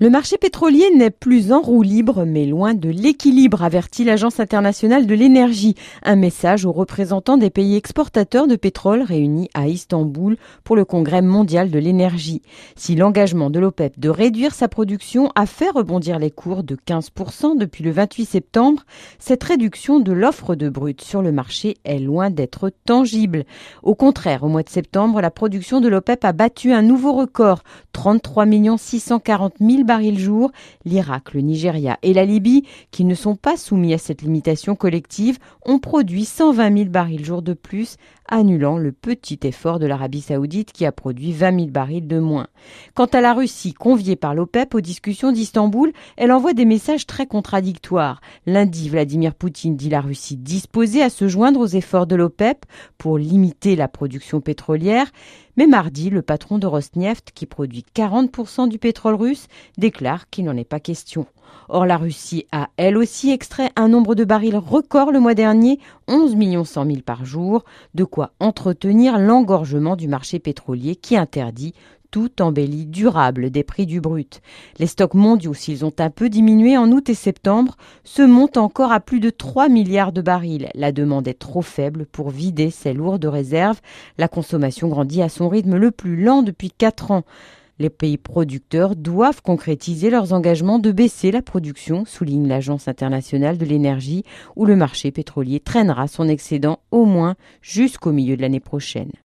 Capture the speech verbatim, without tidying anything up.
Le marché pétrolier n'est plus en roue libre, mais loin de l'équilibre, avertit l'Agence internationale de l'énergie. Un message aux représentants des pays exportateurs de pétrole réunis à Istanbul pour le Congrès mondial de l'énergie. Si l'engagement de l'OPEP de réduire sa production a fait rebondir les cours de quinze pour cent depuis le vingt-huit septembre, cette réduction de l'offre de brut sur le marché est loin d'être tangible. Au contraire, au mois de septembre, la production de l'OPEP a battu un nouveau record, trente-trois millions six cent quarante mille barils jour. L'Irak, le Nigeria et la Libye, qui ne sont pas soumis à cette limitation collective, ont produit cent vingt mille barils jour de plus, annulant le petit effort de l'Arabie saoudite qui a produit vingt mille barils de moins. Quant à la Russie, conviée par l'OPEP aux discussions d'Istanbul, elle envoie des messages très contradictoires. Lundi, Vladimir Poutine dit la Russie disposée à se joindre aux efforts de l'OPEP pour limiter la production pétrolière. Mais mardi, le patron de Rosneft, qui produit quarante pour cent du pétrole russe, déclare qu'il n'en est pas question. Or, la Russie a elle aussi extrait un nombre de barils record le mois dernier, onze millions cent mille par jour, de quoi entretenir l'engorgement du marché pétrolier qui interdit toute embellie durable des prix du brut. Les stocks mondiaux, s'ils ont un peu diminué en août et septembre, se montent encore à plus de trois milliards de barils. La demande est trop faible pour vider ces lourdes réserves. La consommation grandit à son rythme le plus lent depuis quatre ans. Les pays producteurs doivent concrétiser leurs engagements de baisser la production, souligne l'Agence internationale de l'énergie, où le marché pétrolier traînera son excédent au moins jusqu'au milieu de l'année prochaine.